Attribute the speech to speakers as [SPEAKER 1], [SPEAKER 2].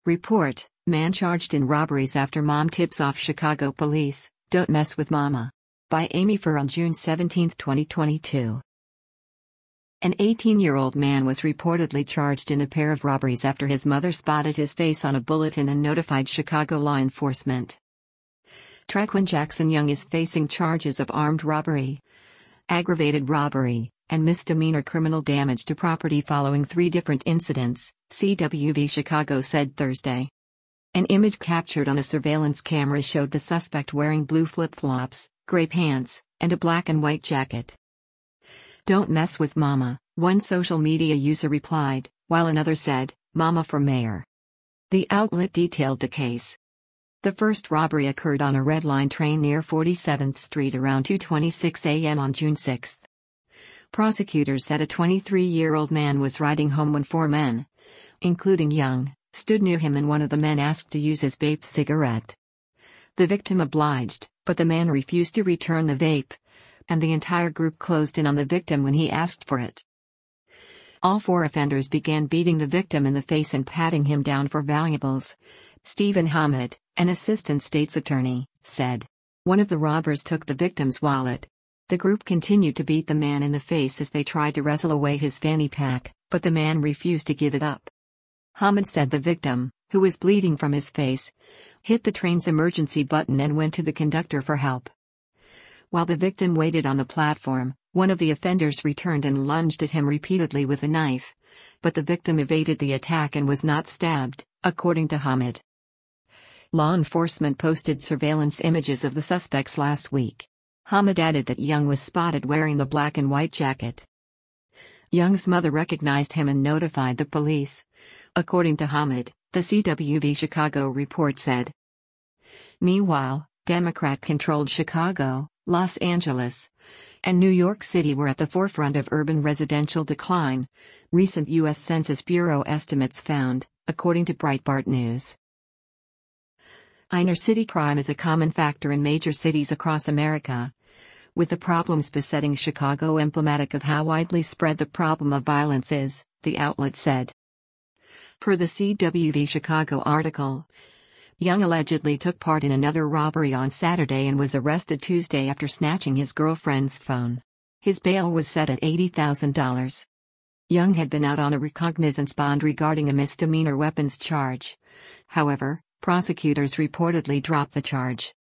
[SPEAKER 1] Report: Man charged in robberies after mom tips off Chicago police, "Don't mess with mama." By Amy Furr on June 17, 2022. An 18-year-old man was reportedly charged in a pair of robberies after his mother spotted his face on a bulletin and notified Chicago law enforcement. Trequan Jackson Young is facing charges of armed robbery, aggravated robbery, and misdemeanor criminal damage to property following 3 different incidents, CWV Chicago said Thursday. An image captured on a surveillance camera showed the suspect wearing blue flip-flops, gray pants, and a black and white jacket. "Don't mess with mama," one social media user replied, while another said, "Mama for mayor." The outlet detailed the case. The first robbery occurred on a Red Line train near 47th Street around 2:26 a.m. on June 6. Prosecutors said a 23-year-old man was riding home when 4 men, including Young, stood near him and one of the men asked to use his vape cigarette. The victim obliged, but the man refused to return the vape, and the entire group closed in on the victim when he asked for it. All 4 offenders began beating the victim in the face and patting him down for valuables. Stephen Hamid, an assistant state's attorney, said. One of the robbers took the victim's wallet. The group continued to beat the man in the face as they tried to wrestle away his fanny pack, but the man refused to give it up. Hamid said the victim, who was bleeding from his face, hit the train's emergency button and went to the conductor for help. While the victim waited on the platform, one of the offenders returned and lunged at him repeatedly with a knife, but the victim evaded the attack and was not stabbed, according to Hamid. Law enforcement posted surveillance images of the suspects last week. Hamid added that Young was spotted wearing the black and white jacket. Young's mother recognized him and notified the police. According to Hamid, the CWV Chicago report said. Meanwhile, Democrat-controlled Chicago, Los Angeles, and New York City were at the forefront of urban residential decline, recent U.S. Census Bureau estimates found, according to Breitbart News. Inner-city crime is a common factor in major cities across America, with the problems besetting Chicago emblematic of how widely spread the problem of violence is, the outlet said. Per the CWV Chicago article, Young allegedly took part in another robbery on Saturday and was arrested Tuesday after snatching his girlfriend's phone. His bail was set at $80,000. Young had been out on a recognizance bond regarding a misdemeanor weapons charge. However, prosecutors reportedly dropped the charge.